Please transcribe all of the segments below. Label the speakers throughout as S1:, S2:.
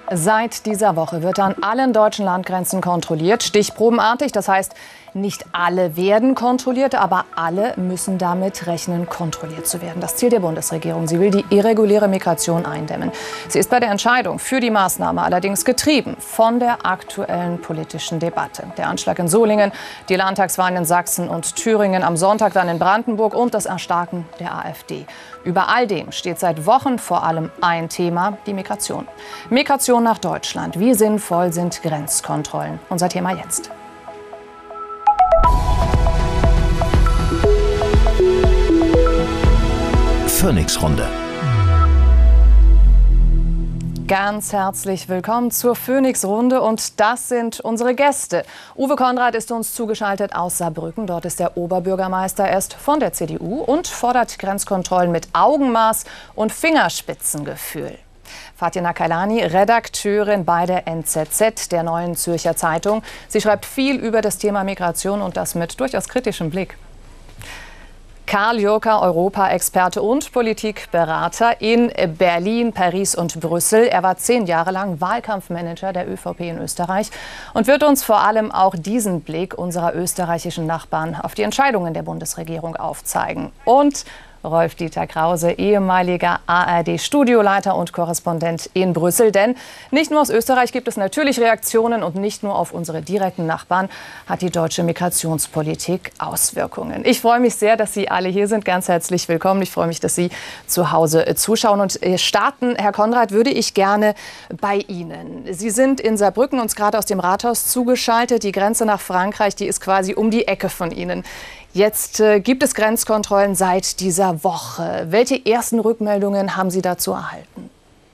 S1: Seit dieser Woche wird an allen deutschen Landgrenzen kontrolliert, stichprobenartig. Das heißt, nicht alle werden kontrolliert, aber alle müssen damit rechnen, kontrolliert zu werden. Das Ziel der Bundesregierung. Sie will die irreguläre Migration eindämmen. Sie ist bei der Entscheidung für die Maßnahme allerdings getrieben von der aktuellen politischen Debatte. Der Anschlag in Solingen, die Landtagswahlen in Sachsen und Thüringen, am Sonntag dann in Brandenburg und das Erstarken der AfD. Über all dem steht seit Wochen vor allem ein Thema, die Migration. Migration nach Deutschland. Wie sinnvoll sind Grenzkontrollen? Unser Thema jetzt.
S2: Phoenix-Runde.
S1: Ganz herzlich willkommen zur Phoenix-Runde und das sind unsere Gäste. Uwe Conrad ist uns zugeschaltet aus Saarbrücken. Dort ist der Oberbürgermeister, er ist von der CDU und fordert Grenzkontrollen mit Augenmaß und Fingerspitzengefühl. Fatina Kailani, Redakteurin bei der NZZ, der Neuen Zürcher Zeitung. Sie schreibt viel über das Thema Migration und das mit durchaus kritischem Blick. Karl Jurka, Europa-Experte und Politikberater in Berlin, Paris und Brüssel. Er war 10 Jahre lang Wahlkampfmanager der ÖVP in Österreich und wird uns vor allem auch diesen Blick unserer österreichischen Nachbarn auf die Entscheidungen der Bundesregierung aufzeigen. Und Rolf-Dieter Krause, ehemaliger ARD-Studioleiter und Korrespondent in Brüssel. Denn nicht nur aus Österreich gibt es natürlich Reaktionen und nicht nur auf unsere direkten Nachbarn hat die deutsche Migrationspolitik Auswirkungen. Ich freue mich sehr, dass Sie alle hier sind. Ganz herzlich willkommen. Ich freue mich, dass Sie zu Hause zuschauen. Und starten, Herr Conrad, würde ich gerne bei Ihnen. Sie sind in Saarbrücken uns gerade aus dem Rathaus zugeschaltet. Die Grenze nach Frankreich, die ist quasi um die Ecke von Ihnen. Jetzt gibt es Grenzkontrollen seit dieser Woche. Welche ersten Rückmeldungen haben Sie dazu erhalten?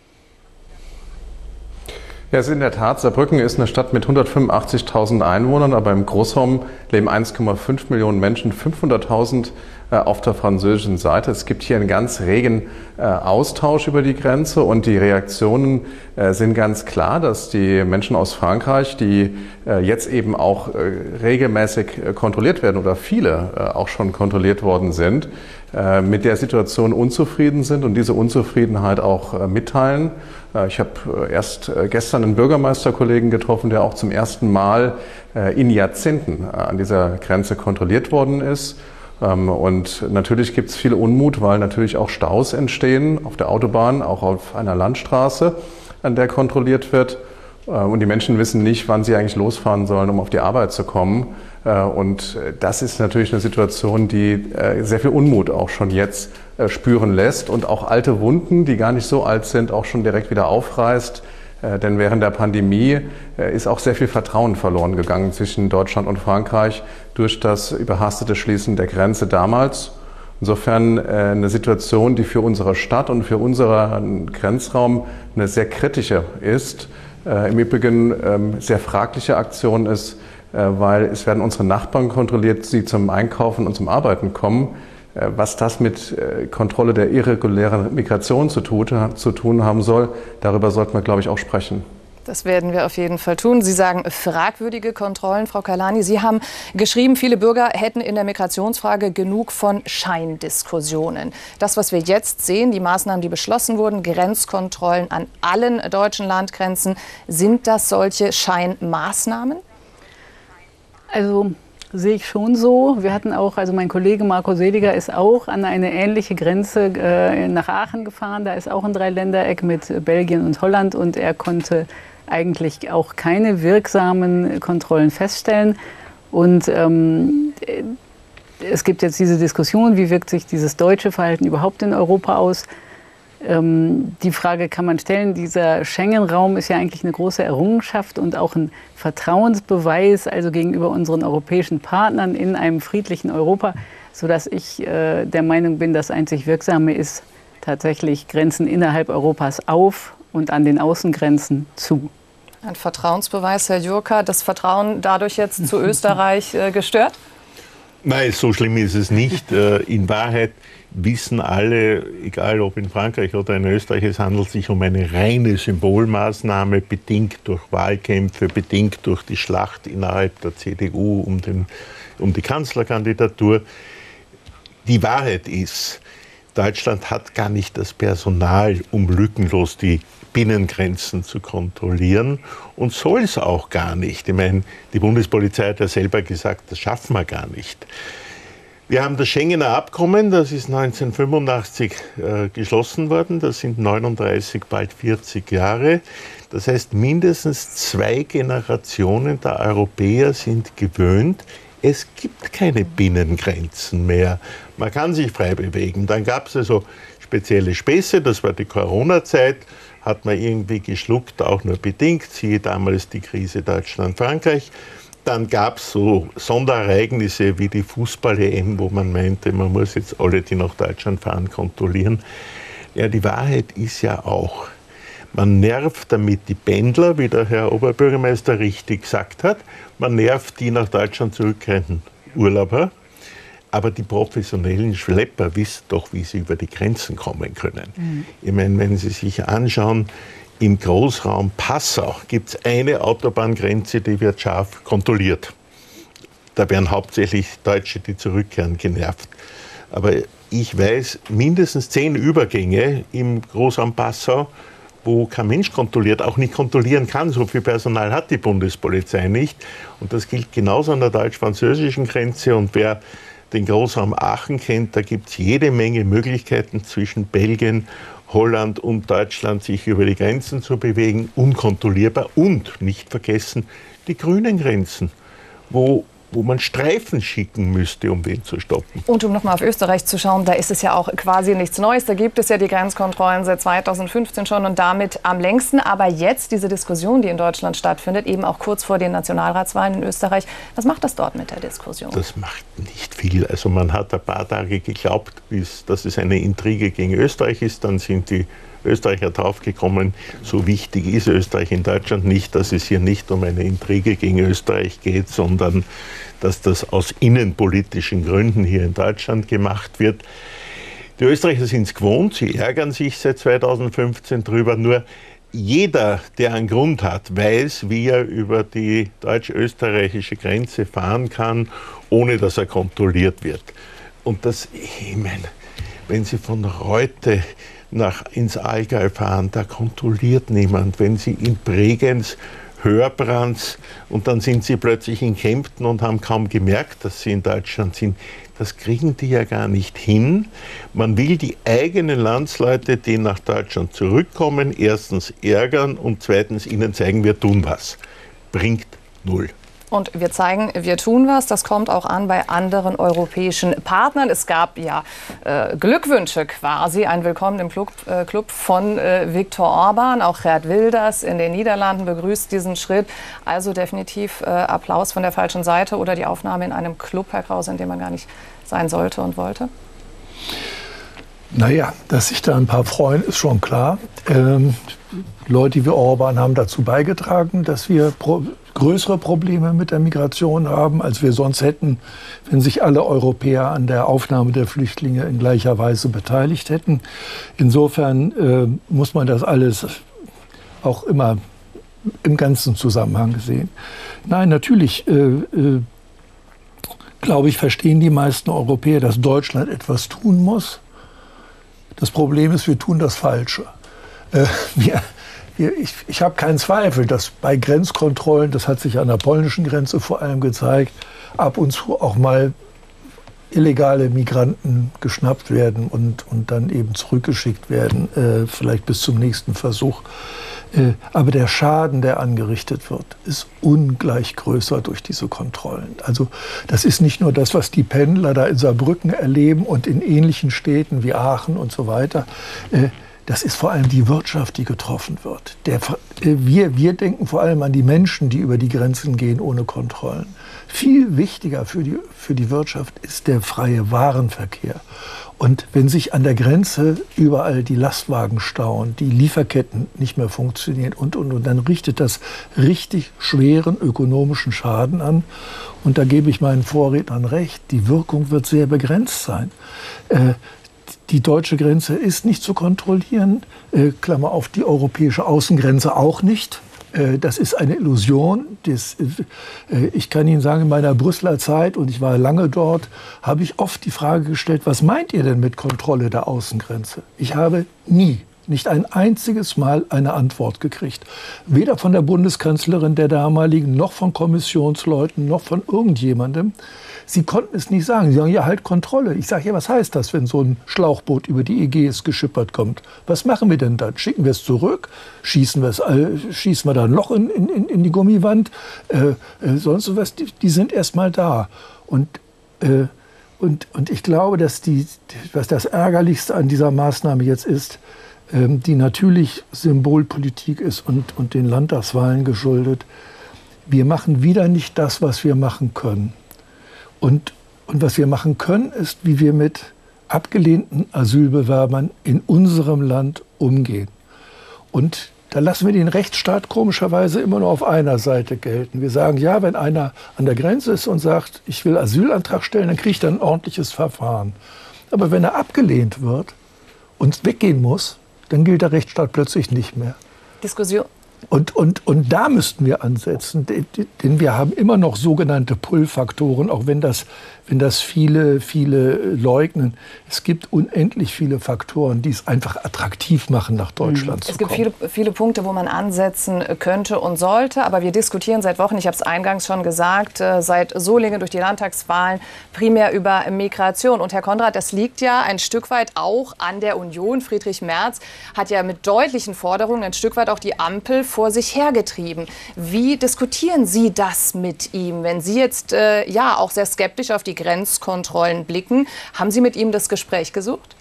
S3: Ja, es ist in der Tat, Saarbrücken ist eine Stadt mit 185.000 Einwohnern, aber im Großraum leben 1,5 Millionen Menschen, 500.000 auf der französischen Seite. Es gibt hier einen ganz regen Austausch über die Grenze und die Reaktionen sind ganz klar, dass die Menschen aus Frankreich, die jetzt eben auch regelmäßig kontrolliert werden oder viele auch schon kontrolliert worden sind, mit der Situation unzufrieden sind und diese Unzufriedenheit auch mitteilen. Ich habe erst gestern einen Bürgermeisterkollegen getroffen, der auch zum ersten Mal in Jahrzehnten an dieser Grenze kontrolliert worden ist. Und natürlich gibt es viel Unmut, weil natürlich auch Staus entstehen auf der Autobahn, auch auf einer Landstraße, an der kontrolliert wird. Und die Menschen wissen nicht, wann sie eigentlich losfahren sollen, um auf die Arbeit zu kommen. Und das ist natürlich eine Situation, die sehr viel Unmut auch schon jetzt spüren lässt und auch alte Wunden, die gar nicht so alt sind, auch schon direkt wieder aufreißt. Denn während der Pandemie ist auch sehr viel Vertrauen verloren gegangen zwischen Deutschland und Frankreich durch das überhastete Schließen der Grenze damals. Insofern eine Situation, die für unsere Stadt und für unseren Grenzraum eine sehr kritische ist. Im Übrigen sehr fragliche Aktion ist, weil es werden unsere Nachbarn kontrolliert, die zum Einkaufen und zum Arbeiten kommen. Was das mit Kontrolle der irregulären Migration zu tun haben soll, darüber sollten wir, glaube ich, auch sprechen.
S1: Das werden wir auf jeden Fall tun. Sie sagen fragwürdige Kontrollen, Frau Kailani. Sie haben geschrieben, viele Bürger hätten in der Migrationsfrage genug von Scheindiskussionen. Das, was wir jetzt sehen, die Maßnahmen, die beschlossen wurden, Grenzkontrollen an allen deutschen Landgrenzen, sind das solche Scheinmaßnahmen?
S4: Also sehe ich schon so. Wir hatten auch, also mein Kollege Marco Seliger ist auch an eine ähnliche Grenze nach Aachen gefahren. Da ist auch ein Dreiländereck mit Belgien und Holland und er konnte eigentlich auch keine wirksamen Kontrollen feststellen. Und es gibt jetzt diese Diskussion, wie wirkt sich dieses deutsche Verhalten überhaupt in Europa aus? Die Frage kann man stellen, dieser Schengen-Raum ist ja eigentlich eine große Errungenschaft und auch ein Vertrauensbeweis, also gegenüber unseren europäischen Partnern in einem friedlichen Europa, sodass ich der Meinung bin, das einzig Wirksame ist tatsächlich Grenzen innerhalb Europas auf und an den Außengrenzen zu.
S1: Ein Vertrauensbeweis, Herr Jurka, das Vertrauen dadurch jetzt zu Österreich gestört?
S5: Nein, so schlimm ist es nicht. In Wahrheit wissen alle, egal ob in Frankreich oder in Österreich, es handelt sich um eine reine Symbolmaßnahme, bedingt durch Wahlkämpfe, bedingt durch die Schlacht innerhalb der CDU um die Kanzlerkandidatur. Die Wahrheit ist, Deutschland hat gar nicht das Personal, um lückenlos die Binnengrenzen zu kontrollieren und soll es auch gar nicht. Ich meine, die Bundespolizei hat ja selber gesagt, das schaffen wir gar nicht. Wir haben das Schengener Abkommen, das ist 1985 geschlossen worden, das sind 39, bald 40 Jahre. Das heißt, mindestens 2 Generationen der Europäer sind gewöhnt, es gibt keine Binnengrenzen mehr. Man kann sich frei bewegen. Dann gab es also spezielle Späße, das war die Corona-Zeit, hat man irgendwie geschluckt, auch nur bedingt, siehe damals die Krise Deutschland-Frankreich. Dann gab es so Sonderereignisse wie die Fußball-EM, wo man meinte, man muss jetzt alle, die nach Deutschland fahren, kontrollieren. Ja, die Wahrheit ist ja auch, man nervt damit die Pendler, wie der Herr Oberbürgermeister richtig gesagt hat. Man nervt die nach Deutschland zurückkehrenden Urlauber. Aber die professionellen Schlepper wissen doch, wie sie über die Grenzen kommen können. Ich meine, wenn Sie sich anschauen, im Großraum Passau gibt es eine Autobahngrenze, die wird scharf kontrolliert. Da werden hauptsächlich Deutsche, die zurückkehren, genervt. Aber ich weiß mindestens 10 Übergänge im Großraum Passau, wo kein Mensch kontrolliert, auch nicht kontrollieren kann. So viel Personal hat die Bundespolizei nicht. Und das gilt genauso an der deutsch-französischen Grenze. Und wer den Großraum Aachen kennt, da gibt es jede Menge Möglichkeiten zwischen Belgien, Holland und Deutschland, sich über die Grenzen zu bewegen, unkontrollierbar. Und, nicht vergessen, die grünen Grenzen, wo man Streifen schicken müsste, um den zu stoppen.
S1: Und um nochmal auf Österreich zu schauen, da ist es ja auch quasi nichts Neues. Da gibt es ja die Grenzkontrollen seit 2015 schon und damit am längsten. Aber jetzt diese Diskussion, die in Deutschland stattfindet, eben auch kurz vor den Nationalratswahlen in Österreich, was macht das dort mit der Diskussion?
S5: Das macht nicht viel. Also man hat ein paar Tage geglaubt, dass es eine Intrige gegen Österreich ist. Dann sind die Österreicher draufgekommen, so wichtig ist Österreich in Deutschland nicht, dass es hier nicht um eine Intrige gegen Österreich geht, sondern dass das aus innenpolitischen Gründen hier in Deutschland gemacht wird. Die Österreicher sind es gewohnt, sie ärgern sich seit 2015 drüber, nur jeder, der einen Grund hat, weiß, wie er über die deutsch-österreichische Grenze fahren kann, ohne dass er kontrolliert wird. Und das, ich meine, wenn Sie von Reute ins Allgäu fahren, da kontrolliert niemand. Wenn Sie in Bregenz, Hörbrands und dann sind Sie plötzlich in Kempten und haben kaum gemerkt, dass Sie in Deutschland sind, das kriegen die ja gar nicht hin. Man will die eigenen Landsleute, die nach Deutschland zurückkommen, erstens ärgern und zweitens ihnen zeigen, wir tun was. Bringt null.
S1: Und wir zeigen, wir tun was. Das kommt auch an bei anderen europäischen Partnern. Es gab ja Glückwünsche quasi, ein Willkommen im Club von Viktor Orban. Auch Geert Wilders in den Niederlanden begrüßt diesen Schritt. Also definitiv Applaus von der falschen Seite oder die Aufnahme in einem Club, Herr Krause, in dem man gar nicht sein sollte und wollte?
S2: Naja, dass sich da ein paar freuen, ist schon klar. Leute wie Orban haben dazu beigetragen, dass wir größere Probleme mit der Migration haben, als wir sonst hätten, wenn sich alle Europäer an der Aufnahme der Flüchtlinge in gleicher Weise beteiligt hätten. Insofern muss man das alles auch immer im ganzen Zusammenhang sehen. Nein, natürlich, glaube ich, verstehen die meisten Europäer, dass Deutschland etwas tun muss. Das Problem ist, wir tun das Falsche. Ich habe keinen Zweifel, dass bei Grenzkontrollen, das hat sich an der polnischen Grenze vor allem gezeigt, ab und zu auch mal illegale Migranten geschnappt werden und dann eben zurückgeschickt werden, vielleicht bis zum nächsten Versuch. Aber der Schaden, der angerichtet wird, ist ungleich größer durch diese Kontrollen. Also das ist nicht nur das, was die Pendler da in Saarbrücken erleben und in ähnlichen Städten wie Aachen und so weiter. Das ist vor allem die Wirtschaft, die getroffen wird. Wir denken vor allem an die Menschen, die über die Grenzen gehen ohne Kontrollen. Viel wichtiger für die Wirtschaft ist der freie Warenverkehr. Und wenn sich an der Grenze überall die Lastwagen stauen, die Lieferketten nicht mehr funktionieren und, dann richtet das richtig schweren ökonomischen Schaden an. Und da gebe ich meinen Vorrednern recht, die Wirkung wird sehr begrenzt sein. Die deutsche Grenze ist nicht zu kontrollieren, Klammer auf, die europäische Außengrenze auch nicht. Das ist eine Illusion. Ich kann Ihnen sagen, in meiner Brüsseler Zeit, und ich war lange dort, habe ich oft die Frage gestellt, was meint ihr denn mit Kontrolle der Außengrenze? Ich habe nie nicht ein einziges Mal eine Antwort gekriegt. Weder von der Bundeskanzlerin der damaligen, noch von Kommissionsleuten, noch von irgendjemandem. Sie konnten es nicht sagen. Sie sagen, ja, halt Kontrolle. Ich sage, ja, was heißt das, wenn so ein Schlauchboot über die Ägäis geschippert kommt? Was machen wir denn dann? Schicken wir es zurück? Schießen wir da ein Loch in die Gummiwand? Sonst was? Die sind erst mal da. Und ich glaube, dass was das Ärgerlichste an dieser Maßnahme jetzt ist, die natürlich Symbolpolitik ist und den Landtagswahlen geschuldet. Wir machen wieder nicht das, was wir machen können. Und was wir machen können, ist, wie wir mit abgelehnten Asylbewerbern in unserem Land umgehen. Und da lassen wir den Rechtsstaat komischerweise immer nur auf einer Seite gelten. Wir sagen, ja, wenn einer an der Grenze ist und sagt, ich will Asylantrag stellen, dann kriegt er ein ordentliches Verfahren. Aber wenn er abgelehnt wird und weggehen muss, dann gilt der Rechtsstaat plötzlich nicht mehr.
S1: Diskussion.
S2: Und da müssten wir ansetzen, denn wir haben immer noch sogenannte Pull-Faktoren, auch wenn das viele leugnen. Es gibt unendlich viele Faktoren, die es einfach attraktiv machen, nach Deutschland zu kommen.
S1: Es gibt viele Punkte, wo man ansetzen könnte und sollte, aber wir diskutieren seit Wochen, ich habe es eingangs schon gesagt, seit Solingen durch die Landtagswahlen primär über Migration. Und Herr Konrad, das liegt ja ein Stück weit auch an der Union. Friedrich Merz hat ja mit deutlichen Forderungen ein Stück weit auch die Ampel vor sich hergetrieben. Wie diskutieren Sie das mit ihm, wenn Sie jetzt ja auch sehr skeptisch auf die Grenzkontrollen blicken? Haben Sie mit ihm das Gespräch gesucht?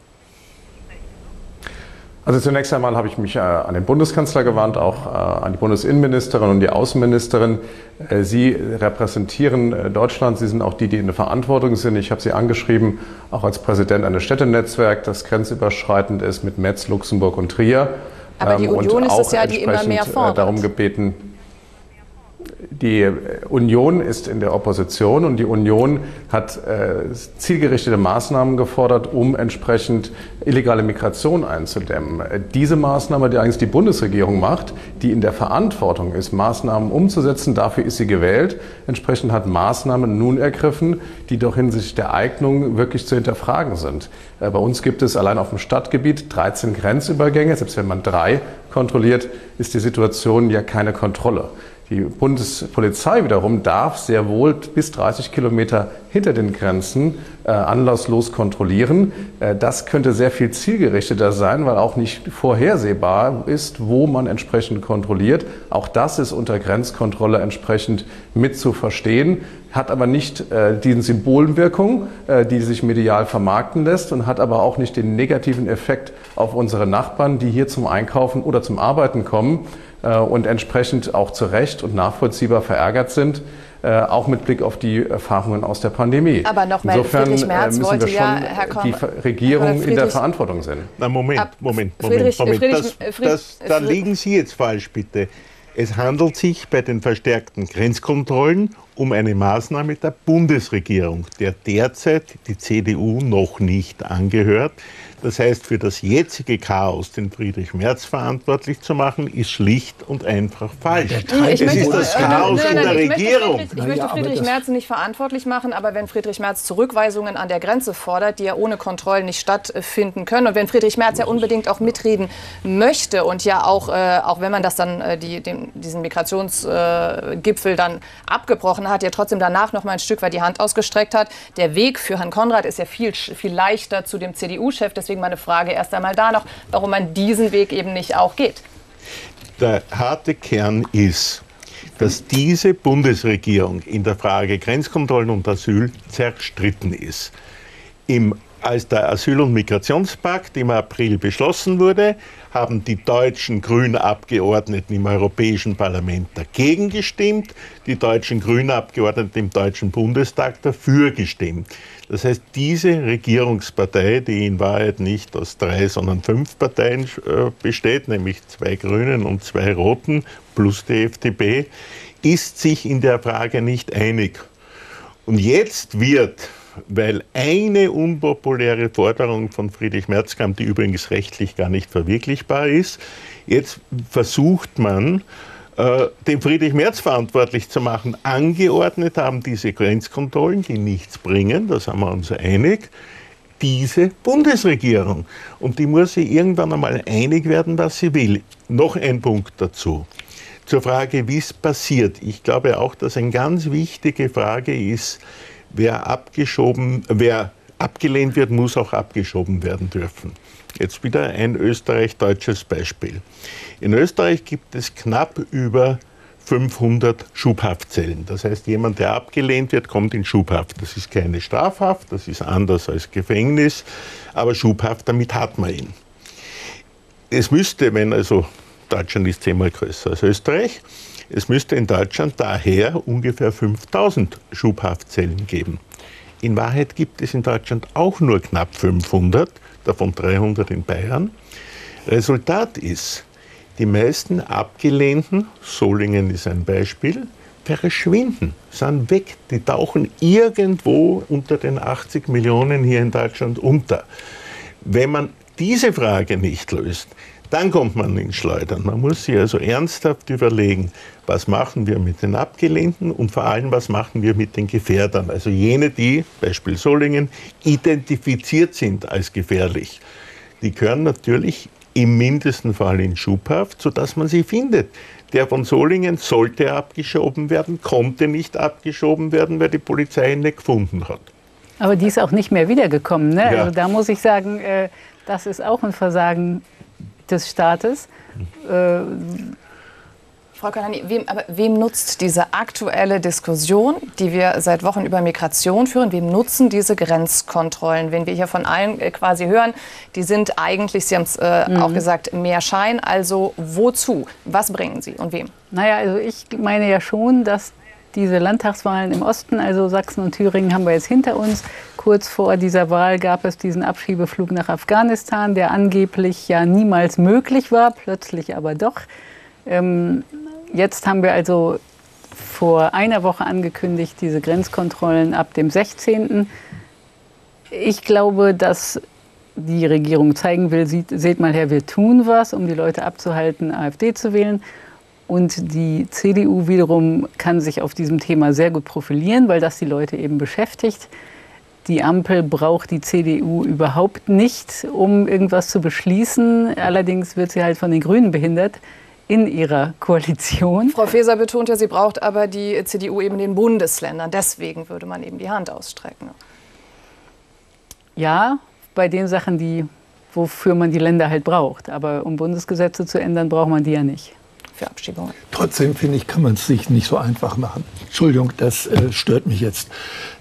S3: Also zunächst einmal habe ich mich an den Bundeskanzler gewandt, auch an die Bundesinnenministerin und die Außenministerin. Sie repräsentieren Deutschland, Sie sind auch die in der Verantwortung sind. Ich habe Sie angeschrieben, auch als Präsident eines Städtenetzwerks, das grenzüberschreitend ist mit Metz, Luxemburg und Trier.
S1: Aber die Union ist es ja, die immer mehr fordert.
S3: Darum gebeten. Die Union ist in der Opposition und die Union hat zielgerichtete Maßnahmen gefordert, um entsprechend illegale Migration einzudämmen. Diese Maßnahme, die eigentlich die Bundesregierung macht, die in der Verantwortung ist, Maßnahmen umzusetzen, dafür ist sie gewählt. Entsprechend hat Maßnahmen nun ergriffen, die doch hinsichtlich der Eignung wirklich zu hinterfragen sind. Bei uns gibt es allein auf dem Stadtgebiet 13 Grenzübergänge. Selbst wenn man 3 kontrolliert, ist die Situation ja keine Kontrolle. Die Bundespolizei wiederum darf sehr wohl bis 30 Kilometer hinter den Grenzen anlasslos kontrollieren. Das könnte sehr viel zielgerichteter sein, weil auch nicht vorhersehbar ist, wo man entsprechend kontrolliert. Auch das ist unter Grenzkontrolle entsprechend mit zu verstehen, hat aber nicht die Symbolwirkung, die sich medial vermarkten lässt und hat aber auch nicht den negativen Effekt auf unsere Nachbarn, die hier zum Einkaufen oder zum Arbeiten kommen und entsprechend auch zu Recht und nachvollziehbar verärgert sind, auch mit Blick auf die Erfahrungen aus der Pandemie.
S1: Aber nochmal,
S3: insofern
S1: Friedrich Merz
S3: müssen
S1: wollte
S3: wir
S1: ja,
S3: schon
S1: Herr
S3: die Regierung in der Verantwortung sehen.
S5: Na, Moment. Da liegen Sie jetzt falsch, bitte. Es handelt sich bei den verstärkten Grenzkontrollen um eine Maßnahme der Bundesregierung, der derzeit die CDU noch nicht angehört. Das heißt, für das jetzige Chaos, den Friedrich Merz verantwortlich zu machen, ist schlicht und einfach falsch.
S1: Es ist
S5: das Chaos in der Regierung.
S1: Ich möchte Friedrich Merz nicht verantwortlich machen, aber wenn Friedrich Merz Zurückweisungen an der Grenze fordert, die ja ohne Kontrollen nicht stattfinden können, und wenn Friedrich Merz ja unbedingt auch mitreden möchte und ja auch wenn man das dann diesen Migrationsgipfel dann abgebrochen hat, ja trotzdem danach noch mal ein Stück weit die Hand ausgestreckt hat. Der Weg für Herrn Konrad ist ja viel leichter zu dem CDU-Chef. Deswegen meine Frage erst einmal da noch, warum man diesen Weg eben nicht auch geht.
S5: Der harte Kern ist, dass diese Bundesregierung in der Frage Grenzkontrollen und Asyl zerstritten ist. Als der Asyl- und Migrationspakt im April beschlossen wurde, haben die deutschen Grünabgeordneten im Europäischen Parlament dagegen gestimmt, die deutschen Grünabgeordneten im Deutschen Bundestag dafür gestimmt. Das heißt, diese Regierungspartei, die in Wahrheit nicht aus 3, sondern 5 Parteien besteht, nämlich 2 Grünen und 2 Roten plus die FDP, ist sich in der Frage nicht einig. Und jetzt wird, weil eine unpopuläre Forderung von Friedrich Merz kam, die übrigens rechtlich gar nicht verwirklichbar ist, jetzt versucht man, den Friedrich Merz verantwortlich zu machen. Angeordnet haben diese Grenzkontrollen, die nichts bringen, da sind wir uns einig. diese Bundesregierung. Und die muss sich irgendwann einmal einig werden, was sie will. Noch ein Punkt dazu. Zur Frage, wie es passiert. Ich glaube auch, dass eine ganz wichtige Frage ist, wer abgelehnt wird, muss auch abgeschoben werden dürfen. Jetzt wieder ein österreich-deutsches Beispiel. In Österreich gibt es knapp über 500 Schubhaftzellen. Das heißt, jemand, der abgelehnt wird, kommt in Schubhaft. Das ist keine Strafhaft, das ist anders als Gefängnis, aber Schubhaft, damit hat man ihn. Es müsste, Deutschland ist 10-mal größer als Österreich, es müsste in Deutschland daher ungefähr 5000 Schubhaftzellen geben. In Wahrheit gibt es in Deutschland auch nur knapp 500, davon 300 in Bayern. Resultat ist, die meisten Abgelehnten, Solingen ist ein Beispiel, verschwinden, sind weg. Die tauchen irgendwo unter den 80 Millionen hier in Deutschland unter. Wenn man diese Frage nicht löst, dann kommt man ins Schleudern. Man muss sich also ernsthaft überlegen, was machen wir mit den Abgelehnten und vor allem, was machen wir mit den Gefährdern. Also jene, die, Beispiel Solingen, identifiziert sind als gefährlich. Die gehören natürlich im mindesten Fall in Schubhaft, sodass man sie findet. Der von Solingen sollte abgeschoben werden, konnte nicht abgeschoben werden, weil die Polizei ihn nicht gefunden hat.
S4: Aber die ist auch nicht mehr wiedergekommen. Ne?
S5: Ja.
S4: Also da muss ich sagen, das ist auch ein Versagen des Staates.
S1: Frau Kalani, wem nutzt diese aktuelle Diskussion, die wir seit Wochen über Migration führen, wem nutzen diese Grenzkontrollen? Wenn wir hier von allen quasi hören, die sind eigentlich, Sie haben es auch gesagt, mehr Schein. Also wozu? Was bringen sie und wem?
S4: Naja, also ich meine ja schon, dass diese Landtagswahlen im Osten, also Sachsen und Thüringen, haben wir jetzt hinter uns. Kurz vor dieser Wahl gab es diesen Abschiebeflug nach Afghanistan, der angeblich ja niemals möglich war, plötzlich aber doch. Jetzt haben wir also vor einer Woche angekündigt, diese Grenzkontrollen ab dem 16. Ich glaube, dass die Regierung zeigen will, seht mal her, wir tun was, um die Leute abzuhalten, AfD zu wählen. Und die CDU wiederum kann sich auf diesem Thema sehr gut profilieren, weil das die Leute eben beschäftigt. Die Ampel braucht die CDU überhaupt nicht, um irgendwas zu beschließen. Allerdings wird sie halt von den Grünen behindert in ihrer Koalition.
S1: Frau Faeser betont ja, sie braucht aber die CDU eben in den Bundesländern. Deswegen würde man eben die Hand ausstrecken.
S4: Ja, bei den Sachen, wofür man die Länder halt braucht. Aber um Bundesgesetze zu ändern, braucht man die ja nicht.
S1: Für Abschiebungen.
S2: Trotzdem, finde ich, kann man es sich nicht so einfach machen. Entschuldigung, das stört mich jetzt.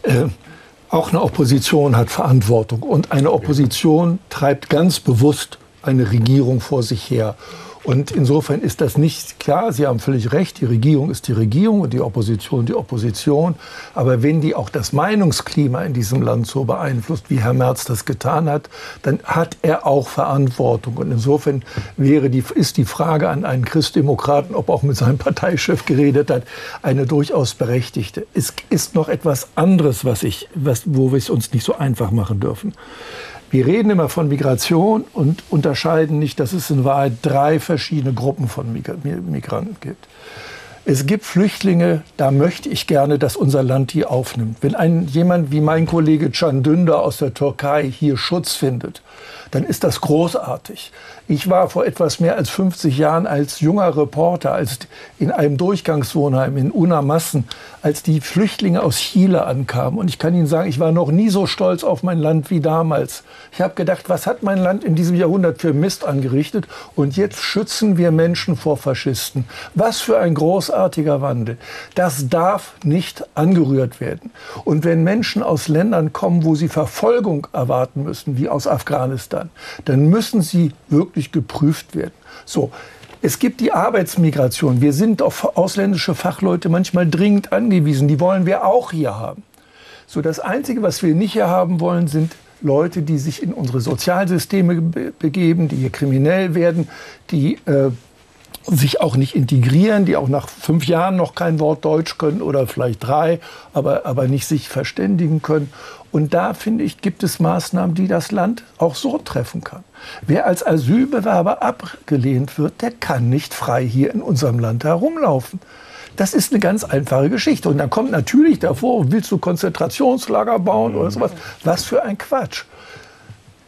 S2: Auch eine Opposition hat Verantwortung. Und eine Opposition treibt ganz bewusst eine Regierung vor sich her. Und insofern ist das nicht klar. Sie haben völlig recht, die Regierung ist die Regierung und die Opposition die Opposition. Aber wenn die auch das Meinungsklima in diesem Land so beeinflusst, wie Herr Merz das getan hat, dann hat er auch Verantwortung. Und insofern ist die Frage an einen Christdemokraten, ob er auch mit seinem Parteichef geredet hat, eine durchaus berechtigte. Es ist noch etwas anderes, wo wir es uns nicht so einfach machen dürfen. Wir reden immer von Migration und unterscheiden nicht, dass es in Wahrheit 3 verschiedene Gruppen von Migranten gibt. Es gibt Flüchtlinge, da möchte ich gerne, dass unser Land die aufnimmt. Wenn jemand wie mein Kollege Can Dündar aus der Türkei hier Schutz findet, dann ist das großartig. Ich war vor etwas mehr als 50 Jahren als junger Reporter in einem Durchgangswohnheim in Unamassen, als die Flüchtlinge aus Chile ankamen. Und ich kann Ihnen sagen, ich war noch nie so stolz auf mein Land wie damals. Ich habe gedacht, was hat mein Land in diesem Jahrhundert für Mist angerichtet? Und jetzt schützen wir Menschen vor Faschisten. Was für ein großartiger Wandel. Das darf nicht angerührt werden. Und wenn Menschen aus Ländern kommen, wo sie Verfolgung erwarten müssen, wie aus Afghanistan, dann müssen sie wirklich geprüft werden. So. Es gibt die Arbeitsmigration. Wir sind auf ausländische Fachleute manchmal dringend angewiesen. Die wollen wir auch hier haben. So, das Einzige, was wir nicht hier haben wollen, sind Leute, die sich in unsere Sozialsysteme begeben, die hier kriminell werden, die sich auch nicht integrieren, die auch nach 5 Jahren noch kein Wort Deutsch können oder vielleicht 3, aber nicht sich verständigen können. Und da, finde ich, gibt es Maßnahmen, die das Land auch so treffen kann. Wer als Asylbewerber abgelehnt wird, der kann nicht frei hier in unserem Land herumlaufen. Das ist eine ganz einfache Geschichte. Und dann kommt natürlich davor, willst du Konzentrationslager bauen oder sowas? Was für ein Quatsch.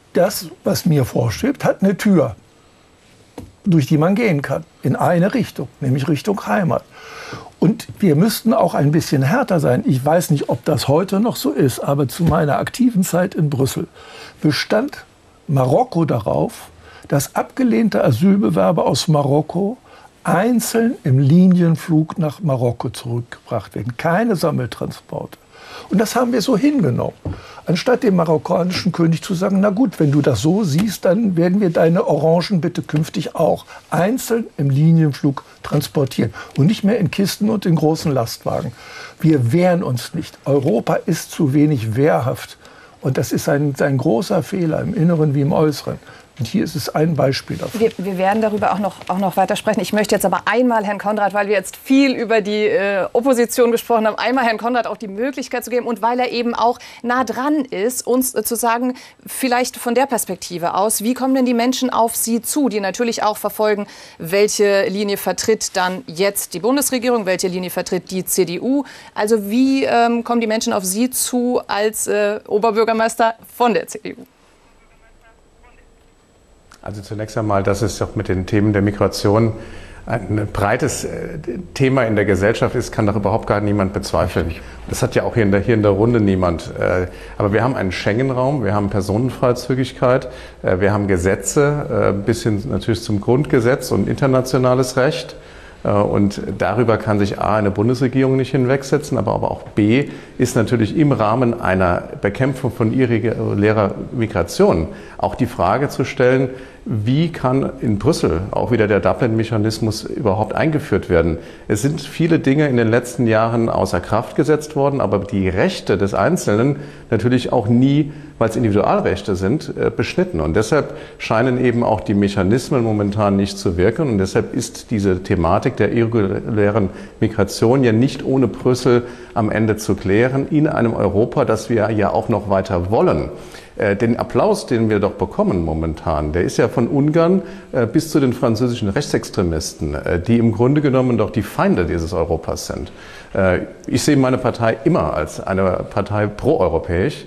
S2: das, was mir vorschwebt, hat eine Tür, durch die man gehen kann, in eine Richtung, nämlich Richtung Heimat. Und wir müssten auch ein bisschen härter sein. Ich weiß nicht, ob das heute noch so ist, aber zu meiner aktiven Zeit in Brüssel bestand Marokko darauf, dass abgelehnte Asylbewerber aus Marokko einzeln im Linienflug nach Marokko zurückgebracht werden. Keine Sammeltransporte. Und das haben wir so hingenommen. Anstatt dem marokkanischen König zu sagen, na gut, wenn du das so siehst, dann werden wir deine Orangen bitte künftig auch einzeln im Linienflug transportieren und nicht mehr in Kisten und in großen Lastwagen. Wir wehren uns nicht. Europa ist zu wenig wehrhaft. Und das ist ein großer Fehler im Inneren wie im Äußeren. Und hier ist es ein Beispiel dafür.
S1: Wir werden darüber auch noch weiter sprechen. Ich möchte jetzt aber einmal Herrn Konrad, weil wir jetzt viel über die Opposition gesprochen haben, einmal Herrn Konrad auch die Möglichkeit zu geben und weil er eben auch nah dran ist, uns zu sagen, vielleicht von der Perspektive aus, wie kommen denn die Menschen auf Sie zu, die natürlich auch verfolgen, welche Linie vertritt dann jetzt die Bundesregierung, welche Linie vertritt die CDU. Also wie kommen die Menschen auf Sie zu als Oberbürgermeister von der CDU?
S3: Also zunächst einmal, dass es doch mit den Themen der Migration ein breites Thema in der Gesellschaft ist, kann doch überhaupt gar niemand bezweifeln. Das hat ja auch hier in der Runde niemand. Aber wir haben einen Schengen-Raum, wir haben Personenfreizügigkeit, wir haben Gesetze, bis hin natürlich zum Grundgesetz und internationales Recht. Und darüber kann sich A, eine Bundesregierung nicht hinwegsetzen, aber auch B, ist natürlich im Rahmen einer Bekämpfung von irregulärer Migration auch die Frage zu stellen, wie kann in Brüssel auch wieder der Dublin-Mechanismus überhaupt eingeführt werden? Es sind viele Dinge in den letzten Jahren außer Kraft gesetzt worden, aber die Rechte des Einzelnen natürlich auch nie, weil es Individualrechte sind, beschnitten. Und deshalb scheinen eben auch die Mechanismen momentan nicht zu wirken. Und deshalb ist diese Thematik der irregulären Migration ja nicht ohne Brüssel am Ende zu klären, in einem Europa, das wir ja auch noch weiter wollen. Den Applaus, den wir doch bekommen momentan, der ist ja von Ungarn bis zu den französischen Rechtsextremisten, die im Grunde genommen doch die Feinde dieses Europas sind. Ich sehe meine Partei immer als eine Partei proeuropäisch.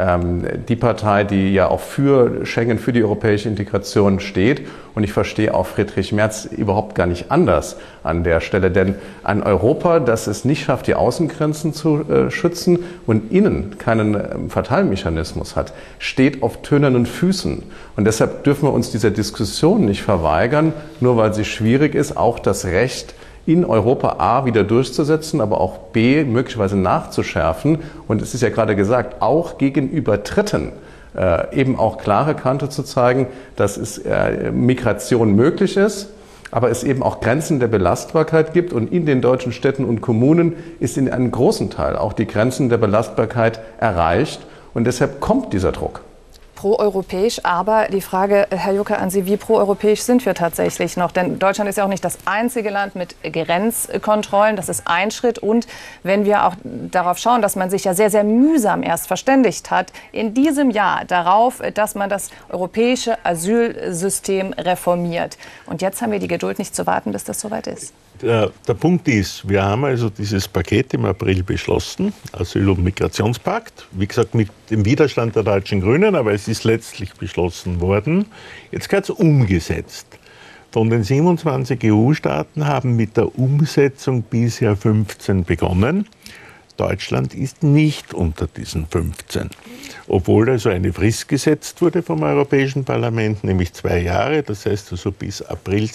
S3: Die Partei, die ja auch für Schengen, für die europäische Integration steht. Und ich verstehe auch Friedrich Merz überhaupt gar nicht anders an der Stelle. Denn ein Europa, das es nicht schafft, die Außengrenzen zu schützen und innen keinen Verteilmechanismus hat, steht auf tönernen Füßen. Und deshalb dürfen wir uns dieser Diskussion nicht verweigern, nur weil sie schwierig ist, auch das Recht in Europa A wieder durchzusetzen, aber auch B möglicherweise nachzuschärfen. Und es ist ja gerade gesagt, auch gegenüber Dritten eben auch klare Kante zu zeigen, dass es Migration möglich ist, aber es eben auch Grenzen der Belastbarkeit gibt. Und in den deutschen Städten und Kommunen ist in einem großen Teil auch die Grenzen der Belastbarkeit erreicht. Und deshalb kommt dieser Druck.
S1: Proeuropäisch, aber die Frage, Herr Jucker, an Sie, wie proeuropäisch sind wir tatsächlich noch? Denn Deutschland ist ja auch nicht das einzige Land mit Grenzkontrollen, das ist ein Schritt. Und wenn wir auch darauf schauen, dass man sich ja sehr, sehr mühsam erst verständigt hat, in diesem Jahr darauf, dass man das europäische Asylsystem reformiert. Und jetzt haben wir die Geduld, nicht zu warten, bis das soweit ist.
S5: Der Punkt ist, wir haben also dieses Paket im April beschlossen, Asyl- und Migrationspakt, wie gesagt mit dem Widerstand der deutschen Grünen, aber es ist letztlich beschlossen worden. Jetzt wird es umgesetzt. Von den 27 EU-Staaten haben mit der Umsetzung bisher 15 begonnen. Deutschland ist nicht unter diesen 15. Obwohl also eine Frist gesetzt wurde vom Europäischen Parlament, nämlich 2 Jahre. Das heißt also bis April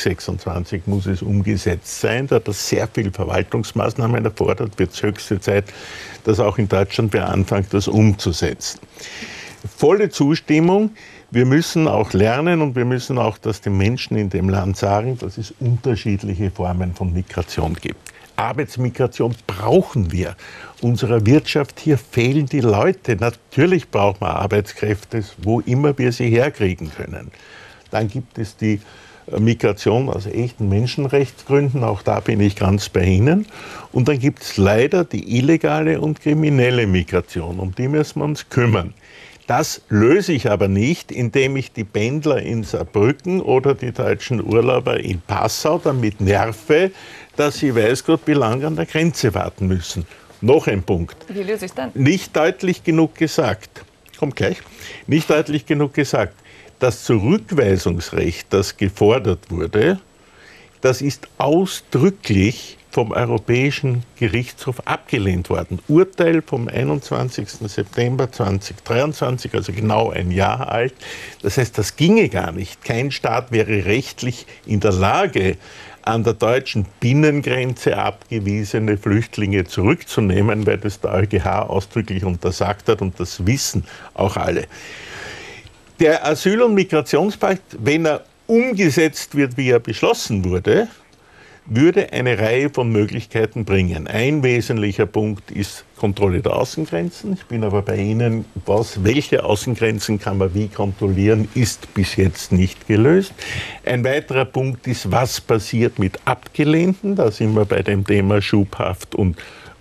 S5: 2026 muss es umgesetzt sein. Da das sehr viel Verwaltungsmaßnahmen erfordert, wird es höchste Zeit, dass auch in Deutschland wer anfängt, das umzusetzen. Volle Zustimmung. Wir müssen auch lernen und wir müssen auch das den Menschen in dem Land sagen, dass es unterschiedliche Formen von Migration gibt. Arbeitsmigration brauchen wir. Unserer Wirtschaft hier fehlen die Leute. Natürlich brauchen wir Arbeitskräfte, wo immer wir sie herkriegen können. Dann gibt es die Migration aus echten Menschenrechtsgründen, auch da bin ich ganz bei Ihnen. Und dann gibt es leider die illegale und kriminelle Migration, um die müssen wir uns kümmern. Das löse ich aber nicht, indem ich die Pendler in Saarbrücken oder die deutschen Urlauber in Passau damit nerve, dass sie weiß Gott wie lange an der Grenze warten müssen. Noch ein Punkt.
S1: Wie löse ich es dann?
S5: Nicht deutlich genug gesagt. komme gleich, nicht deutlich genug gesagt. Das Zurückweisungsrecht, das gefordert wurde, das ist ausdrücklich vom Europäischen Gerichtshof abgelehnt worden. Urteil vom 21. September 2023, also genau ein Jahr alt. Das heißt, das ginge gar nicht. Kein Staat wäre rechtlich in der Lage, an der deutschen Binnengrenze abgewiesene Flüchtlinge zurückzunehmen, weil das der EuGH ausdrücklich untersagt hat und das wissen auch alle. Der Asyl- und Migrationspakt, wenn er umgesetzt wird, wie er beschlossen wurde, würde eine Reihe von Möglichkeiten bringen. Ein wesentlicher Punkt ist Kontrolle der Außengrenzen. Ich bin aber bei Ihnen, welche Außengrenzen kann man wie kontrollieren, ist bis jetzt nicht gelöst. Ein weiterer Punkt ist, was passiert mit Abgelehnten. Da sind wir bei dem Thema Schubhaft und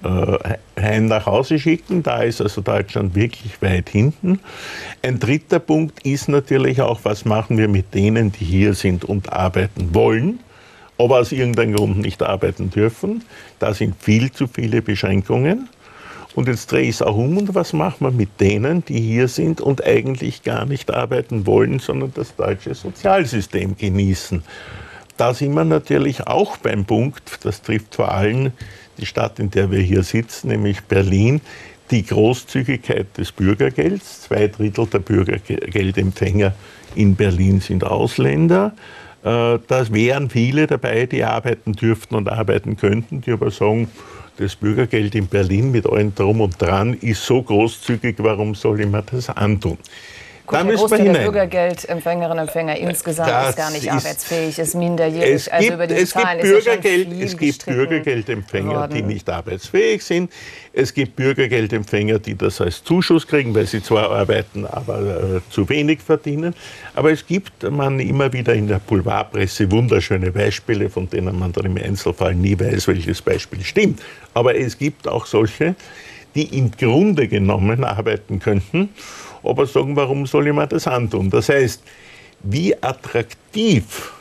S5: heim nach Hause schicken. Da ist also Deutschland wirklich weit hinten. Ein dritter Punkt ist natürlich auch, was machen wir mit denen, die hier sind und arbeiten wollen, aber aus irgendeinem Grund nicht arbeiten dürfen. Da sind viel zu viele Beschränkungen. Und jetzt drehe ich es auch um und was machen wir mit denen, die hier sind und eigentlich gar nicht arbeiten wollen, sondern das deutsche Sozialsystem genießen. Da sind wir natürlich auch beim Punkt, das trifft vor allem die Stadt, in der wir hier sitzen, nämlich Berlin, die Großzügigkeit des Bürgergelds. 2/3 der Bürgergeldempfänger in Berlin sind Ausländer. Da wären viele dabei, die arbeiten dürften und arbeiten könnten, die aber sagen, das Bürgergeld in Berlin mit allem Drum und Dran ist so großzügig, warum soll ich mir das antun?
S1: Gut, der Großteil der Bürgergeldempfängerinnen und Empfänger insgesamt ist gar nicht arbeitsfähig, ist minderjährig. Also über die Zahlen ist ja schon viel
S5: Es gibt Bürgergeldempfänger, die nicht arbeitsfähig sind. Es gibt Bürgergeldempfänger, die das als Zuschuss kriegen, weil sie zwar arbeiten, aber zu wenig verdienen. Aber es gibt immer wieder in der Boulevardpresse wunderschöne Beispiele, von denen man dann im Einzelfall nie weiß, welches Beispiel stimmt. Aber es gibt auch solche, die im Grunde genommen arbeiten könnten, aber sagen, warum soll ich mir das antun? Das heißt, wie attraktiv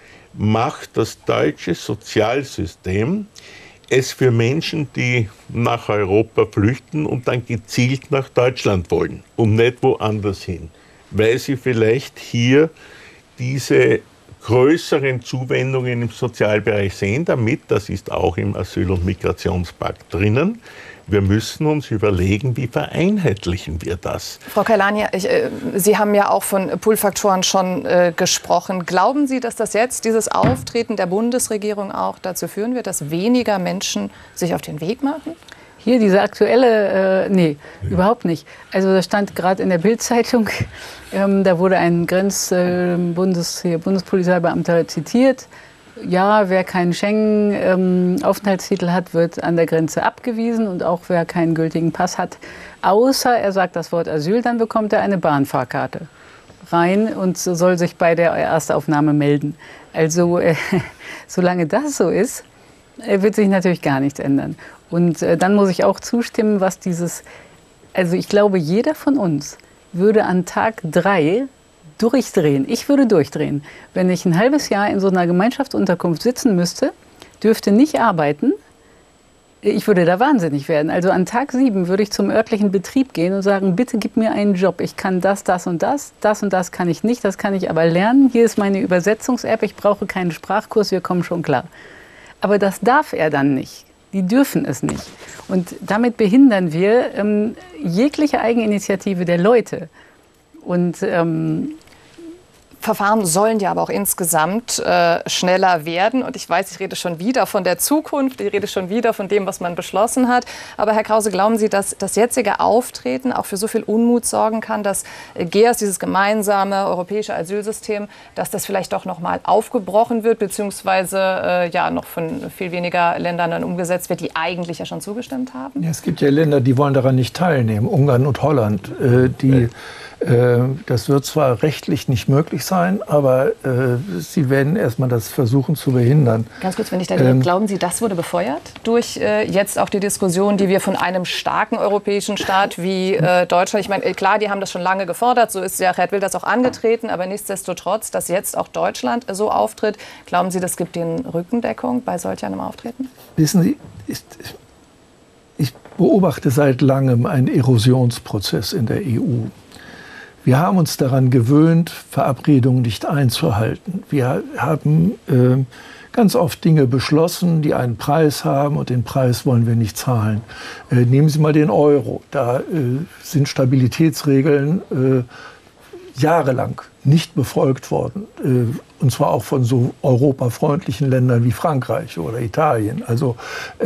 S5: macht das deutsche Sozialsystem es für Menschen, die nach Europa flüchten und dann gezielt nach Deutschland wollen und nicht woanders hin, weil sie vielleicht hier diese größeren Zuwendungen im Sozialbereich sehen, damit, das ist auch im Asyl- und Migrationspakt drinnen, wir müssen uns überlegen, wie vereinheitlichen wir das.
S1: Frau Kailani, Sie haben ja auch von Pull-Faktoren schon gesprochen. Glauben Sie, dass das jetzt, dieses Auftreten der Bundesregierung auch dazu führen wird, dass weniger Menschen sich auf den Weg machen?
S4: Hier diese aktuelle, nee, überhaupt nicht. Also da stand gerade in der Bild-Zeitung, da wurde ein Bundespolizeibeamter zitiert. Ja, wer keinen Schengen-Aufenthaltstitel hat, wird an der Grenze abgewiesen und auch wer keinen gültigen Pass hat, außer er sagt das Wort Asyl, dann bekommt er eine Bahnfahrkarte rein und soll sich bei der Erstaufnahme melden. Also solange das so ist, wird sich natürlich gar nichts ändern. Und dann muss ich auch zustimmen, was also ich glaube, jeder von uns würde an Tag 3 durchdrehen. Ich würde durchdrehen. Wenn ich ein halbes Jahr in so einer Gemeinschaftsunterkunft sitzen müsste, dürfte nicht arbeiten, ich würde da wahnsinnig werden. Also an Tag 7 würde ich zum örtlichen Betrieb gehen und sagen, bitte gib mir einen Job. Ich kann das und das kann ich nicht, das kann ich aber lernen. Hier ist meine Übersetzungs-App, ich brauche keinen Sprachkurs, wir kommen schon klar. Aber das darf er dann nicht. Die dürfen es nicht. Und damit behindern wir jegliche Eigeninitiative der Leute. Und
S1: Verfahren sollen ja aber auch insgesamt schneller werden. Und ich weiß, ich rede schon wieder von der Zukunft, ich rede schon wieder von dem, was man beschlossen hat. Aber Herr Krause, glauben Sie, dass das jetzige Auftreten auch für so viel Unmut sorgen kann, dass GEAS, dieses gemeinsame europäische Asylsystem, dass das vielleicht doch noch mal aufgebrochen wird, beziehungsweise ja noch von viel weniger Ländern dann umgesetzt wird, die eigentlich ja schon zugestimmt haben?
S2: Ja, es gibt ja Länder, die wollen daran nicht teilnehmen, Ungarn und Holland, das wird zwar rechtlich nicht möglich sein, aber sie werden erstmal das versuchen zu behindern.
S1: Ganz kurz, wenn ich da glauben Sie, das wurde befeuert durch jetzt auch die Diskussion, die wir von einem starken europäischen Staat wie Deutschland, ich meine, klar, die haben das schon lange gefordert, so ist ja Geert Wilders auch angetreten, aber nichtsdestotrotz, dass jetzt auch Deutschland so auftritt, glauben Sie, das gibt Ihnen Rückendeckung bei solch einem Auftreten?
S2: Wissen Sie, ich beobachte seit langem einen Erosionsprozess in der EU. Wir haben uns daran gewöhnt, Verabredungen nicht einzuhalten. Wir haben ganz oft Dinge beschlossen, die einen Preis haben und den Preis wollen wir nicht zahlen. Nehmen Sie mal den Euro. Da sind Stabilitätsregeln jahrelang nicht befolgt worden. Und zwar auch von so europafreundlichen Ländern wie Frankreich oder Italien. Also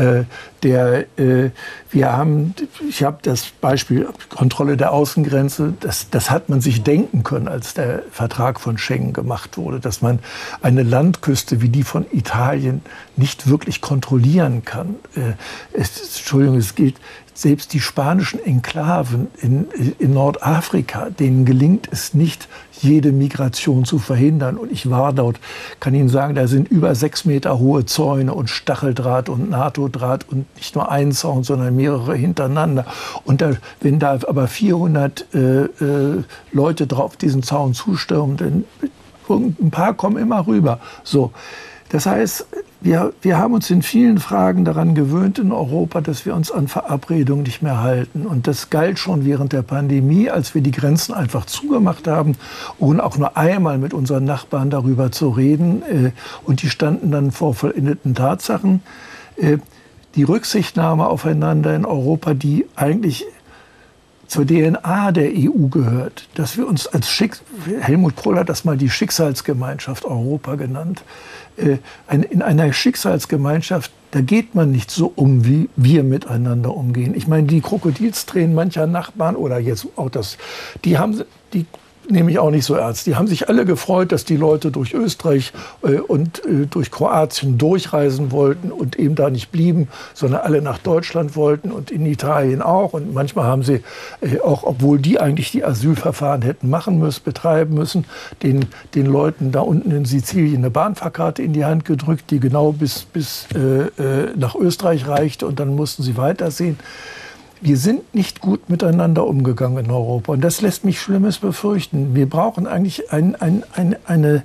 S2: ich habe das Beispiel Kontrolle der Außengrenze, das hat man sich denken können, als der Vertrag von Schengen gemacht wurde, dass man eine Landküste wie die von Italien nicht wirklich kontrollieren kann. Entschuldigung, es gilt, selbst die spanischen Enklaven in Nordafrika, denen gelingt es nicht, jede Migration zu verhindern. Und ich war dort, kann Ihnen sagen, da sind über 6 Meter hohe Zäune und Stacheldraht und NATO-Draht und nicht nur ein Zaun, sondern mehrere hintereinander. Und wenn da aber 400 Leute drauf diesen Zaun zustürmen, dann ein paar kommen immer rüber. So. Das heißt, wir haben uns in vielen Fragen daran gewöhnt in Europa, dass wir uns an Verabredungen nicht mehr halten. Und das galt schon während der Pandemie, als wir die Grenzen einfach zugemacht haben, ohne auch nur einmal mit unseren Nachbarn darüber zu reden. Und die standen dann vor vollendeten Tatsachen. Die Rücksichtnahme aufeinander in Europa, die eigentlich zur DNA der EU gehört, dass wir uns als Helmut Kohl hat das mal die Schicksalsgemeinschaft Europa genannt. In einer Schicksalsgemeinschaft, da geht man nicht so um, wie wir miteinander umgehen. Ich meine, die Krokodilstränen mancher Nachbarn oder jetzt auch die nehme ich auch nicht so ernst. Die haben sich alle gefreut, dass die Leute durch Österreich und durch Kroatien durchreisen wollten und eben da nicht blieben, sondern alle nach Deutschland wollten und in Italien auch. Und manchmal haben sie auch, obwohl die eigentlich die Asylverfahren hätten betreiben müssen, den Leuten da unten in Sizilien eine Bahnfahrkarte in die Hand gedrückt, die genau bis nach Österreich reichte und dann mussten sie weitersehen. Wir sind nicht gut miteinander umgegangen in Europa. Und das lässt mich Schlimmes befürchten. Wir brauchen eigentlich eine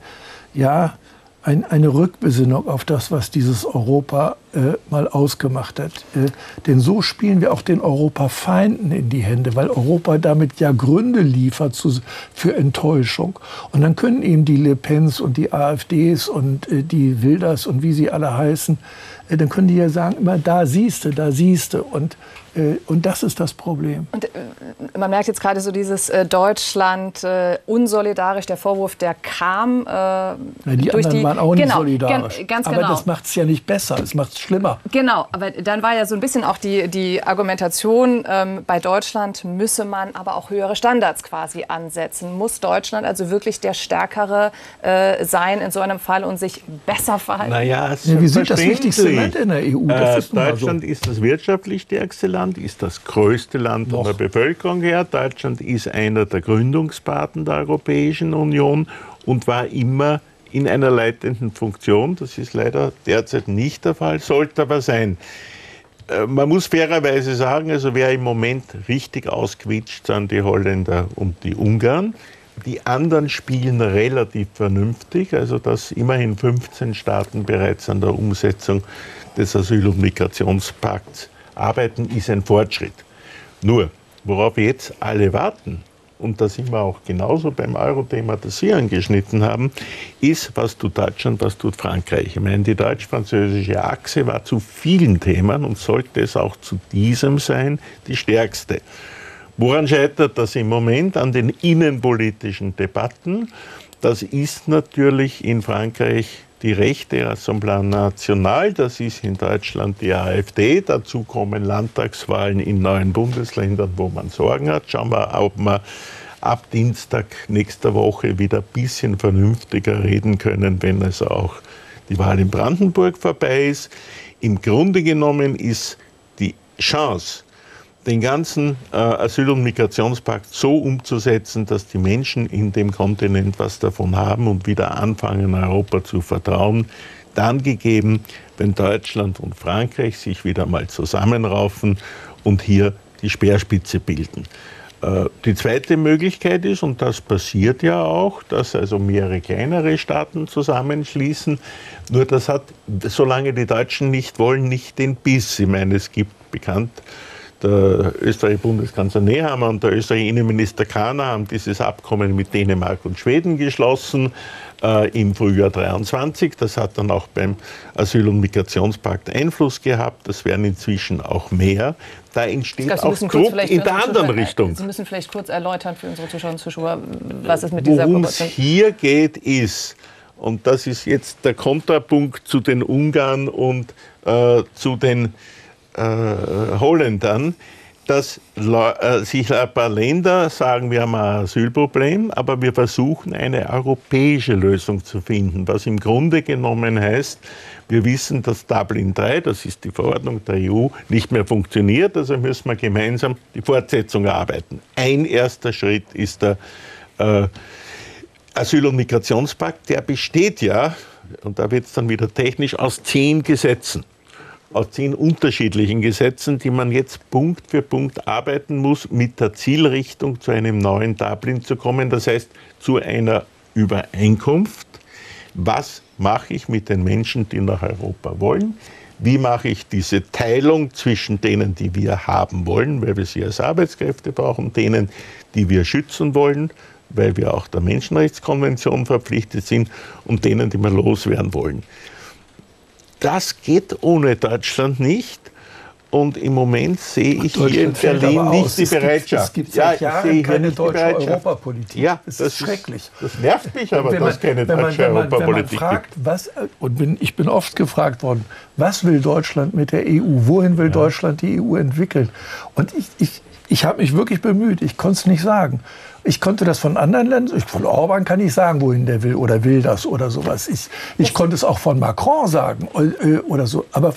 S2: Rückbesinnung auf das, was dieses Europa mal ausgemacht hat. Denn so spielen wir auch den Europafeinden in die Hände, weil Europa damit ja Gründe liefert für Enttäuschung. Und dann können eben die Le Pens und die AfDs und die Wilders und wie sie alle heißen, dann können die ja sagen, immer da siehste. Und das ist das Problem.
S1: Und man merkt jetzt gerade so dieses Deutschland unsolidarisch, der Vorwurf, der kam
S2: die
S1: durch
S2: anderen waren auch nicht solidarisch.
S1: Ganz
S2: aber
S1: genau.
S2: Das macht es ja nicht besser, es macht es schlimmer.
S1: Genau, aber dann war ja so ein bisschen auch die Argumentation, bei Deutschland müsse man aber auch höhere Standards quasi ansetzen. Muss Deutschland also wirklich der Stärkere sein in so einem Fall und sich besser verhalten?
S5: Naja,
S2: wir sind das wichtigste Land in der EU. Das ist
S5: Deutschland ist das wirtschaftlich stärkste Land, ist das größte Land von der Bevölkerung her. Deutschland ist einer der Gründungspaten der Europäischen Union und war immer in einer leitenden Funktion. Das ist leider derzeit nicht der Fall, sollte aber sein. Man muss fairerweise sagen, also wer im Moment richtig ausquitscht, sind die Holländer und die Ungarn. Die anderen spielen relativ vernünftig, also dass immerhin 15 Staaten bereits an der Umsetzung des Asyl- und Migrationspakts arbeiten, ist ein Fortschritt. Nur, worauf jetzt alle warten, und da sind wir auch genauso beim Euro-Thema, das Sie angeschnitten haben, ist, was tut Deutschland, was tut Frankreich. Ich meine, die deutsch-französische Achse war zu vielen Themen und sollte es auch zu diesem sein, die stärkste. Woran scheitert das im Moment? An den innenpolitischen Debatten. Das ist natürlich in Frankreich die rechte Rassemblement National, das ist in Deutschland die AfD. Dazu kommen Landtagswahlen in 9 Bundesländern, wo man Sorgen hat. Schauen wir, ob wir ab Dienstag nächster Woche wieder ein bisschen vernünftiger reden können, wenn also auch die Wahl in Brandenburg vorbei ist. Im Grunde genommen ist die Chance, den ganzen Asyl- und Migrationspakt so umzusetzen, dass die Menschen in dem Kontinent was davon haben und wieder anfangen, Europa zu vertrauen, dann gegeben, wenn Deutschland und Frankreich sich wieder mal zusammenraufen und hier die Speerspitze bilden. Die zweite Möglichkeit ist, und das passiert ja auch, dass also mehrere kleinere Staaten zusammenschließen. Nur das hat, solange die Deutschen nicht wollen, nicht den Biss. Ich meine, es gibt bekannt der österreichische Bundeskanzler Nehammer und der österreichische Innenminister Kahner haben dieses Abkommen mit Dänemark und Schweden geschlossen im Frühjahr 23. Das hat dann auch beim Asyl- und Migrationspakt Einfluss gehabt. Das werden inzwischen auch mehr. Da entsteht auch Druck in der anderen Richtung.
S1: Sie müssen vielleicht kurz erläutern für unsere Zuschauerinnen und Zuschauer, was es mit dieser Kooperation
S5: ist. Worum es hier geht, ist, und das ist jetzt der Kontrapunkt zu den Ungarn und zu den Holländern, dass sich ein paar Länder sagen, wir haben ein Asylproblem, aber wir versuchen eine europäische Lösung zu finden, was im Grunde genommen heißt, wir wissen, dass Dublin III, das ist die Verordnung der EU, nicht mehr funktioniert, also müssen wir gemeinsam die Fortsetzung erarbeiten. Ein erster Schritt ist der Asyl- und Migrationspakt, der besteht ja, und da wird es dann wieder technisch, aus 10 Gesetzen. Aus 10 unterschiedlichen Gesetzen, die man jetzt Punkt für Punkt arbeiten muss, mit der Zielrichtung zu einem neuen Dublin zu kommen. Das heißt, zu einer Übereinkunft. Was mache ich mit den Menschen, die nach Europa wollen? Wie mache ich diese Teilung zwischen denen, die wir haben wollen, weil wir sie als Arbeitskräfte brauchen, denen, die wir schützen wollen, weil wir auch der Menschenrechtskonvention verpflichtet sind, und denen, die wir loswerden wollen. Das geht ohne Deutschland nicht. Und im Moment sehe ich hier in Berlin nicht die Bereitschaft.
S2: Es gibt seit Jahren keine deutsche Europapolitik.
S5: Ja,
S2: das ist schrecklich.
S5: Das nervt mich aber, dass es keine deutsche Europapolitik gibt.
S2: Ich bin oft gefragt worden, was will Deutschland mit der EU? Wohin will Deutschland die EU entwickeln? Und ich habe mich wirklich bemüht. Ich konnte es nicht sagen. Ich konnte das von anderen Ländern, von Orban kann ich sagen, wohin der will oder will das oder sowas. Ich konnte es auch von Macron sagen oder so. Aber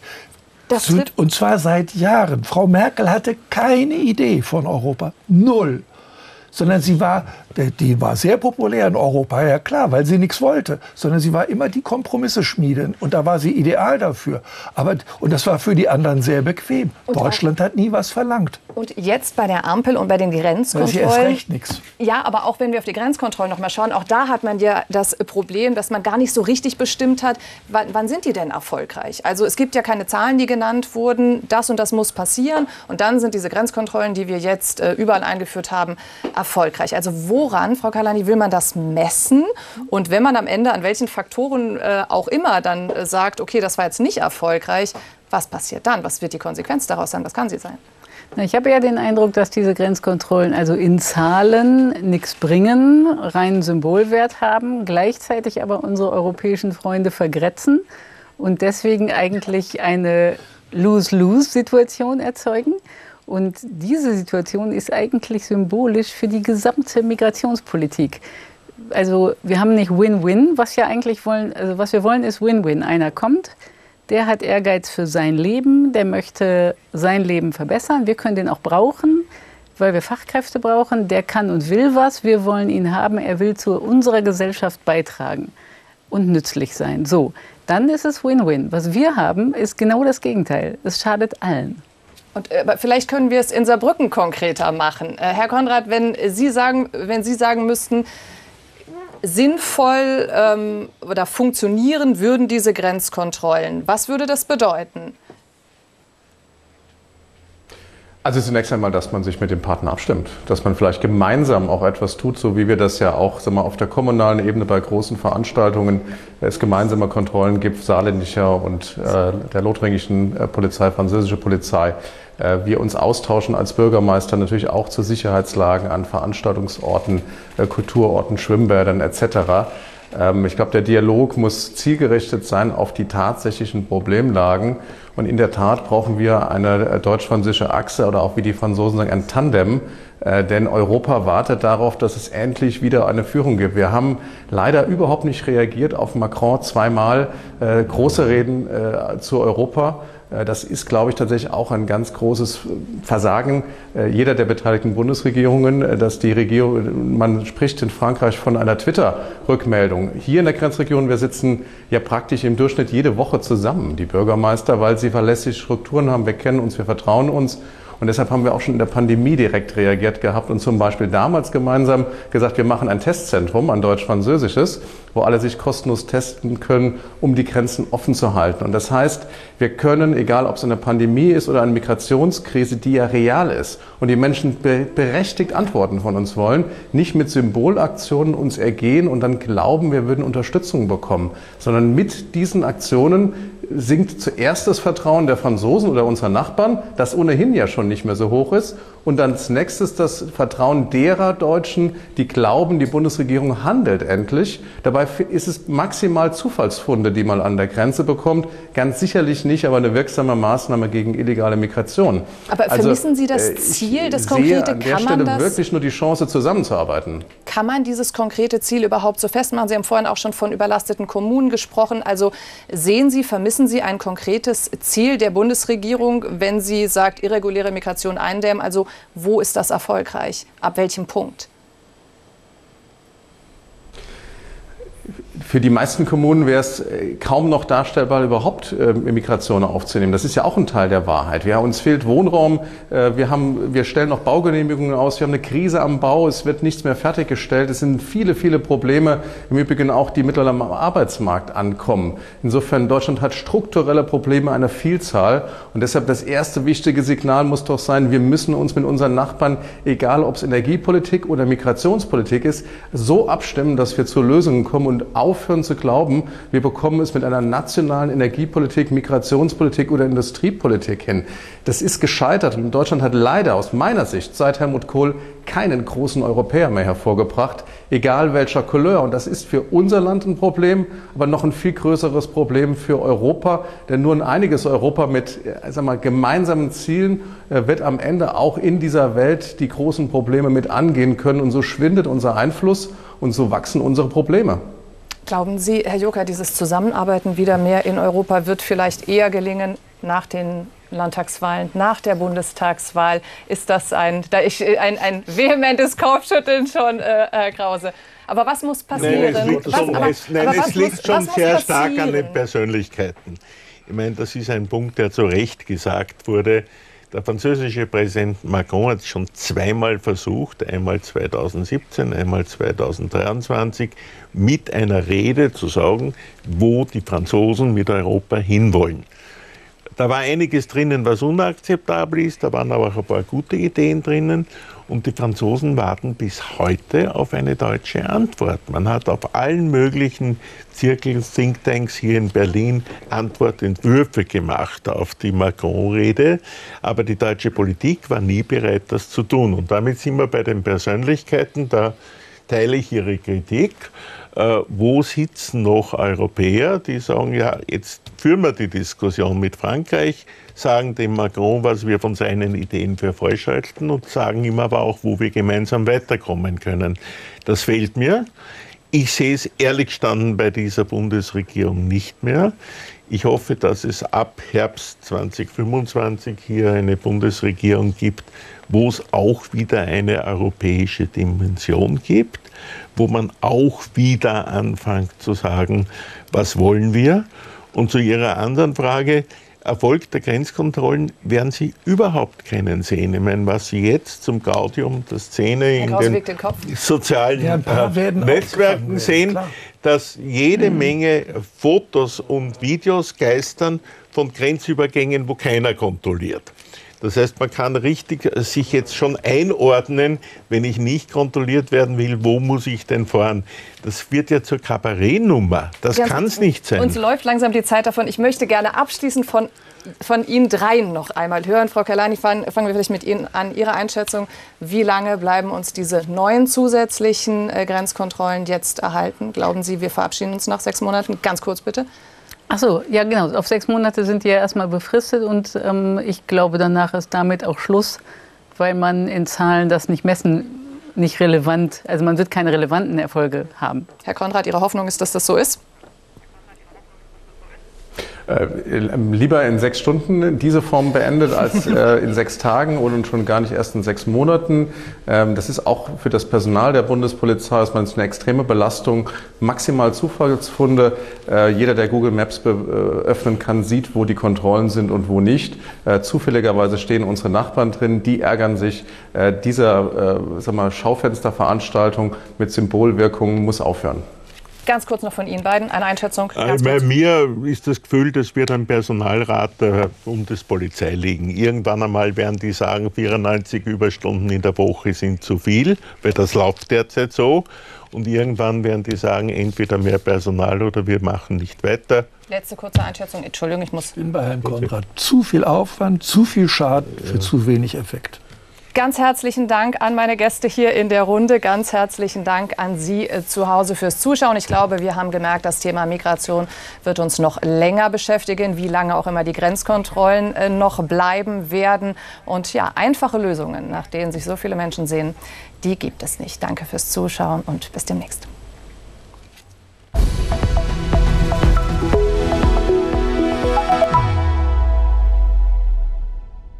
S2: und zwar seit Jahren. Frau Merkel hatte keine Idee von Europa. Null. Sondern die war sehr populär in Europa, ja klar, weil sie nichts wollte. Sondern sie war immer die Kompromisseschmiede. Und da war sie ideal dafür. Und das war für die anderen sehr bequem. Und Deutschland hat nie was verlangt.
S1: Und jetzt bei der Ampel und bei den Grenzkontrollen.
S2: Sie erst recht nichts.
S1: Ja, aber auch wenn wir auf die Grenzkontrollen noch mal schauen, auch da hat man ja das Problem, dass man gar nicht so richtig bestimmt hat, wann sind die denn erfolgreich? Also es gibt ja keine Zahlen, die genannt wurden, das und das muss passieren. Und dann sind diese Grenzkontrollen, die wir jetzt überall eingeführt haben, erfolgreich. Also woran, Frau Kalani, will man das messen? Und wenn man am Ende an welchen Faktoren auch immer dann sagt, okay, das war jetzt nicht erfolgreich, was passiert dann? Was wird die Konsequenz daraus sein? Was kann sie sein?
S4: Ich habe ja den Eindruck, dass diese Grenzkontrollen also in Zahlen nichts bringen, reinen Symbolwert haben, gleichzeitig aber unsere europäischen Freunde vergrätzen und deswegen eigentlich eine Lose-Lose-Situation erzeugen. Und diese Situation ist eigentlich symbolisch für die gesamte Migrationspolitik. Also wir haben nicht Win-Win, was wir eigentlich wollen. Also was wir wollen ist Win-Win. Einer kommt, der hat Ehrgeiz für sein Leben, der möchte sein Leben verbessern. Wir können den auch brauchen, weil wir Fachkräfte brauchen. Der kann und will was, wir wollen ihn haben. Er will zu unserer Gesellschaft beitragen und nützlich sein. So, dann ist es Win-Win. Was wir haben, ist genau das Gegenteil. Es schadet allen.
S1: Und vielleicht können wir es in Saarbrücken konkreter machen. Herr Konrad, wenn Sie sagen müssten, sinnvoll oder funktionieren würden diese Grenzkontrollen, was würde das bedeuten?
S3: Also zunächst einmal, dass man sich mit dem Partner abstimmt, dass man vielleicht gemeinsam auch etwas tut, so wie wir das ja auch auf der kommunalen Ebene bei großen Veranstaltungen es gemeinsame Kontrollen gibt, saarländischer und der lothringischen Polizei, französische Polizei. Wir uns austauschen als Bürgermeister natürlich auch zu Sicherheitslagen an Veranstaltungsorten, Kulturorten, Schwimmbädern etc. Ich glaube, der Dialog muss zielgerichtet sein auf die tatsächlichen Problemlagen. Und in der Tat brauchen wir eine deutsch-französische Achse oder auch, wie die Franzosen sagen, ein Tandem. Denn Europa wartet darauf, dass es endlich wieder eine Führung gibt. Wir haben leider überhaupt nicht reagiert auf Macron zweimal große Reden zu Europa. Das ist, glaube ich, tatsächlich auch ein ganz großes Versagen jeder der beteiligten Bundesregierungen, dass die Regierung, man spricht in Frankreich von einer Twitter-Rückmeldung. Hier in der Grenzregion, wir sitzen ja praktisch im Durchschnitt jede Woche zusammen, die Bürgermeister, weil sie verlässliche Strukturen haben, wir kennen uns, wir vertrauen uns. Und deshalb haben wir auch schon in der Pandemie direkt reagiert gehabt und zum Beispiel damals gemeinsam gesagt, wir machen ein Testzentrum, ein deutsch-französisches, wo alle sich kostenlos testen können, um die Grenzen offen zu halten. Und das heißt, wir können, egal ob es eine Pandemie ist oder eine Migrationskrise, die ja real ist und die Menschen berechtigt Antworten von uns wollen, nicht mit Symbolaktionen uns ergehen und dann glauben, wir würden Unterstützung bekommen, sondern mit diesen Aktionen sinkt zuerst das Vertrauen der Franzosen oder unserer Nachbarn, das ohnehin ja schon nicht mehr so hoch ist, und dann als nächstes das Vertrauen derer Deutschen, die glauben, die Bundesregierung handelt endlich. Dabei ist es maximal Zufallsfunde, die man an der Grenze bekommt, ganz sicherlich nicht, aber eine wirksame Maßnahme gegen illegale Migration.
S1: Aber vermissen Sie das Ziel, das konkrete?
S3: An der Stelle wirklich nur die Chance, zusammenzuarbeiten.
S1: Kann man dieses konkrete Ziel überhaupt so festmachen? Sie haben vorhin auch schon von überlasteten Kommunen gesprochen. Also vermissen Sie ein konkretes Ziel der Bundesregierung, wenn sie sagt, irreguläre Migration eindämmen? Also wo ist das erfolgreich? Ab welchem Punkt?
S3: Für die meisten Kommunen wäre es kaum noch darstellbar, überhaupt Migration aufzunehmen. Das ist ja auch ein Teil der Wahrheit. Uns fehlt Wohnraum, wir stellen noch Baugenehmigungen aus, wir haben eine Krise am Bau, es wird nichts mehr fertiggestellt. Es sind viele, viele Probleme, im Übrigen auch, die mittlerweile am Arbeitsmarkt ankommen. Insofern, Deutschland hat strukturelle Probleme einer Vielzahl. Und deshalb das erste wichtige Signal muss doch sein, wir müssen uns mit unseren Nachbarn, egal ob es Energiepolitik oder Migrationspolitik ist, so abstimmen, dass wir zu Lösungen kommen und aufhören zu glauben, wir bekommen es mit einer nationalen Energiepolitik, Migrationspolitik oder Industriepolitik hin. Das ist gescheitert und Deutschland hat leider aus meiner Sicht seit Helmut Kohl keinen großen Europäer mehr hervorgebracht, egal welcher Couleur. Und das ist für unser Land ein Problem, aber noch ein viel größeres Problem für Europa, denn nur ein einiges Europa mit gemeinsamen Zielen wird am Ende auch in dieser Welt die großen Probleme mit angehen können. Und so schwindet unser Einfluss und so wachsen unsere Probleme.
S1: Glauben Sie, Herr Joker, dieses Zusammenarbeiten wieder mehr in Europa wird vielleicht eher gelingen nach den Landtagswahlen, nach der Bundestagswahl? Ist das ein vehementes Kopfschütteln schon, Herr Krause? Aber was muss passieren?
S5: Es liegt schon sehr stark an den Persönlichkeiten. Ich meine, das ist ein Punkt, der zu Recht gesagt wurde. Der französische Präsident Macron hat es schon zweimal versucht, einmal 2017, einmal 2023, mit einer Rede zu sagen, wo die Franzosen mit Europa hinwollen. Da war einiges drinnen, was unakzeptabel ist, da waren aber auch ein paar gute Ideen drinnen. Und die Franzosen warten bis heute auf eine deutsche Antwort. Man hat auf allen möglichen Zirkeln, Thinktanks hier in Berlin Antwortentwürfe gemacht auf die Macron-Rede. Aber die deutsche Politik war nie bereit, das zu tun. Und damit sind wir bei den Persönlichkeiten, da teile ich Ihre Kritik. Wo sitzen noch Europäer, die sagen, ja, jetzt führen wir die Diskussion mit Frankreich, sagen dem Macron, was wir von seinen Ideen für falsch halten und sagen ihm aber auch, wo wir gemeinsam weiterkommen können. Das fehlt mir. Ich sehe es ehrlich gestanden bei dieser Bundesregierung nicht mehr. Ich hoffe, dass es ab Herbst 2025 hier eine Bundesregierung gibt, wo es auch wieder eine europäische Dimension gibt, wo man auch wieder anfängt zu sagen, was wollen wir? Und zu Ihrer anderen Frage, Erfolg der Grenzkontrollen werden Sie überhaupt keinen sehen. Ich meine, was Sie jetzt zum Gaudium der Szene in den sozialen Netzwerken sehen, dass jede Menge Fotos und Videos geistern von Grenzübergängen, wo keiner kontrolliert. Das heißt, man kann richtig sich jetzt schon einordnen, wenn ich nicht kontrolliert werden will, wo muss ich denn fahren? Das wird ja zur Kabarettnummer. Das kann es nicht sein.
S1: Uns läuft langsam die Zeit davon. Ich möchte gerne abschließend von Ihnen dreien noch einmal hören. Frau Kerlani, fangen wir vielleicht mit Ihnen an. Ihre Einschätzung, wie lange bleiben uns diese neuen zusätzlichen Grenzkontrollen jetzt erhalten? Glauben Sie, wir verabschieden uns nach 6 Monaten? Ganz kurz bitte.
S4: Ach so, ja genau. Auf 6 Monate sind die ja erstmal befristet und ich glaube, danach ist damit auch Schluss, weil man in Zahlen das nicht messen, nicht relevant, also man wird keine relevanten Erfolge haben.
S1: Herr Konrad, Ihre Hoffnung ist, dass das so ist?
S3: Lieber in 6 Stunden diese Form beendet als in 6 Tagen und schon gar nicht erst in 6 Monaten. Das ist auch für das Personal der Bundespolizei eine extreme Belastung. Maximal Zufallsfunde. Jeder, der Google Maps öffnen kann, sieht, wo die Kontrollen sind und wo nicht. Zufälligerweise stehen unsere Nachbarn drin. Die ärgern sich. Dieser Schaufensterveranstaltung mit Symbolwirkung muss aufhören.
S1: Ganz kurz noch von Ihnen beiden eine Einschätzung.
S5: Bei mir ist das Gefühl, das wird am Personalrat der Bundespolizei liegen. Irgendwann einmal werden die sagen, 94 Überstunden in der Woche sind zu viel, weil das läuft derzeit so. Und irgendwann werden die sagen, entweder mehr Personal oder wir machen nicht weiter.
S1: Letzte kurze Einschätzung. Entschuldigung, ich muss...
S2: Ich bin bei Herrn Konrad. Zu viel Aufwand, zu viel Schaden für zu wenig Effekt.
S1: Ganz herzlichen Dank an meine Gäste hier in der Runde. Ganz herzlichen Dank an Sie zu Hause fürs Zuschauen. Ich glaube, wir haben gemerkt, das Thema Migration wird uns noch länger beschäftigen, wie lange auch immer die Grenzkontrollen noch bleiben werden. Und ja, einfache Lösungen, nach denen sich so viele Menschen sehen, die gibt es nicht. Danke fürs Zuschauen und bis demnächst.